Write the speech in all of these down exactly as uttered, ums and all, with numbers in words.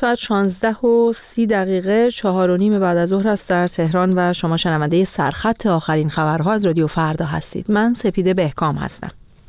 ساعت شانزده و سی دقیقه چهار و نیم بعد از ظهر است در تهران و شما شنونده سرخط آخرین خبرها از رادیو فردا هستید. من سپیده بهکام هستم.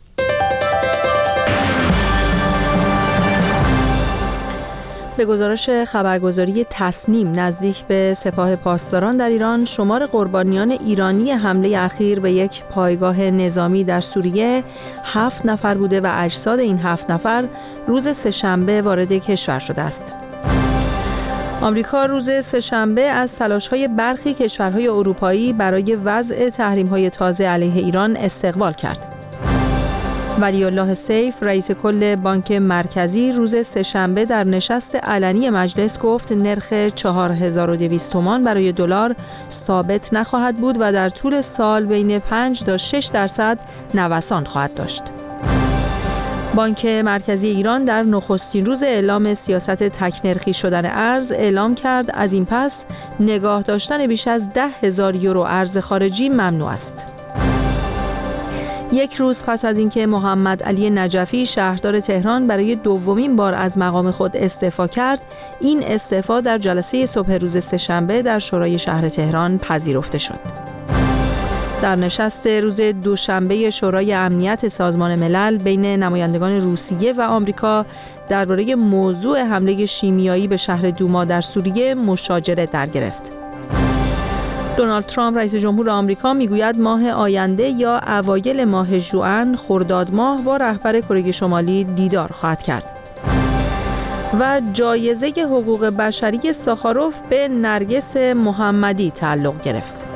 به گزارش خبرگزاری تصنیم، نزدیک به سپاه پاسداران در ایران، شمار قربانیان ایرانی حمله اخیر به یک پایگاه نظامی در سوریه هفت نفر بوده و اجساد این هفت نفر روز سه‌شنبه وارد کشور شده است. آمریکا روز سه‌شنبه از تلاش‌های برخی کشورهای اروپایی برای وضع تحریم‌های تازه علیه ایران استقبال کرد. ولی الله سیف، رئیس کل بانک مرکزی، روز سه‌شنبه در نشست علنی مجلس گفت نرخ چهار هزار و دویست تومان برای دلار ثابت نخواهد بود و در طول سال بین پنج تا شش درصد نوسان خواهد داشت. بانک مرکزی ایران در نخستین روز اعلام سیاست تک‌نرخی شدن ارز اعلام کرد از این پس نگاه داشتن بیش از ده هزار یورو ارز خارجی ممنوع است. یک روز پس از اینکه محمد علی نجفی شهردار تهران برای دومین بار از مقام خود استعفا کرد، این استعفا در جلسه صبح روز سه‌شنبه در شورای شهر تهران پذیرفته شد. در نشست روز دوشنبه شورای امنیت سازمان ملل بین نمایندگان روسیه و آمریکا درباره موضوع حمله شیمیایی به شهر دوما در سوریه مشاجره در گرفت. دونالد ترامپ رئیس جمهور آمریکا میگوید ماه آینده یا اوایل ماه ژوئن خرداد ماه با رهبر کره شمالی دیدار خواهد کرد. و جایزه حقوق بشری ساخاروف به نرگس محمدی تعلق گرفت.